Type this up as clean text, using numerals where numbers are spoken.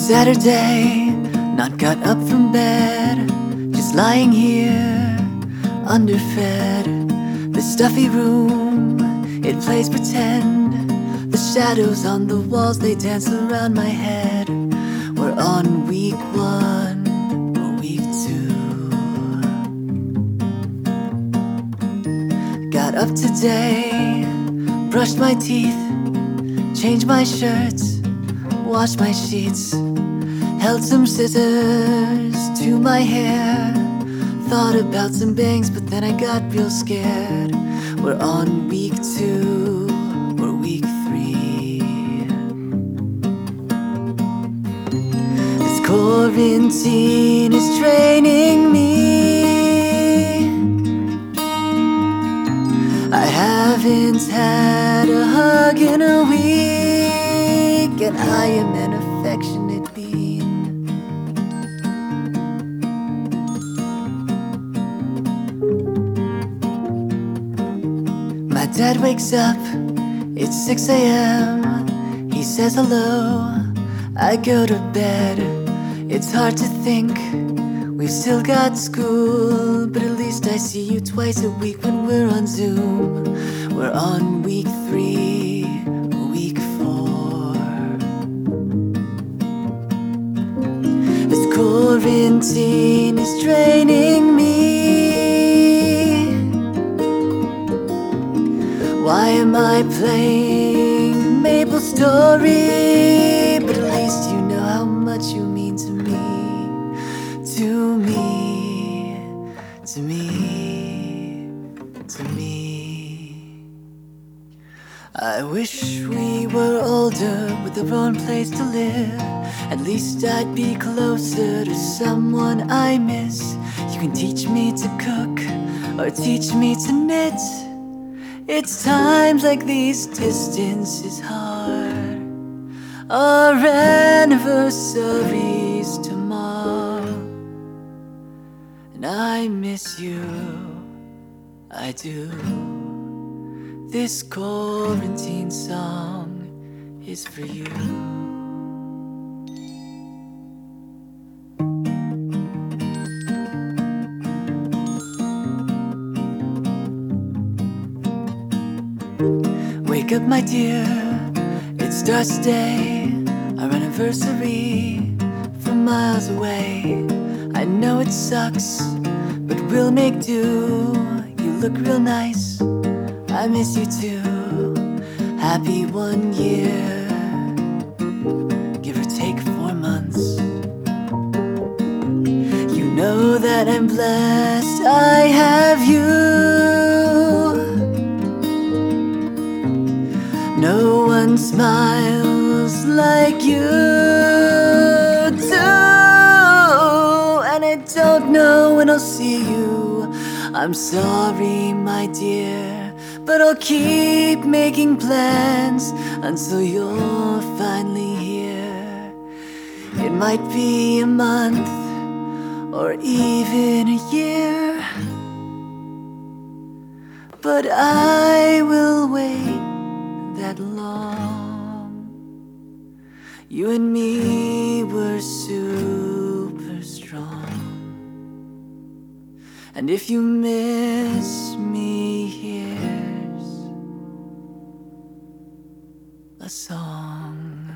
Saturday, not got up from bed, just lying here, underfed. The stuffy room, it plays pretend. The shadows on the walls, they dance around my head. We're on week 1 or week 2. Got up today, brushed my teeth, changed my shirts, washed my sheets, held some scissors to my hair, thought about some bangs, but then I got real scared. We're on week 2 or week 3. This quarantine is training me. I haven't had a hug in a week, and I am an affectionate being. My dad wakes up, it's 6 a.m. He says hello, I go to bed. It's hard to think, we've still got school, but at least I see you twice a week when we're on Zoom. We're on week 3, week 4. This quarantine is draining me. Why am I playing Maple Story? But at least you know how much you mean to me. To me, to me, to me. I wish we were older with our own place to live. At least I'd be closer to someone I miss. You can teach me to cook or teach me to knit. It's times like these, distance is hard. Our anniversary's tomorrow, and I miss you, I do. This quarantine song is for you. Wake up, my dear, it starts today. Our anniversary from miles away. I know it sucks, but we'll make do. You look real nice, I miss you too. Happy 1 year, give or take 4 months. You know that I'm blessed, I have you. No one smiles like you do, and I don't know when I'll see you. I'm sorry, my dear, but I'll keep making plans until you're finally here. It might be a month or even a year, but I will wait that long. You and me were super strong, and if you miss me, here's a song.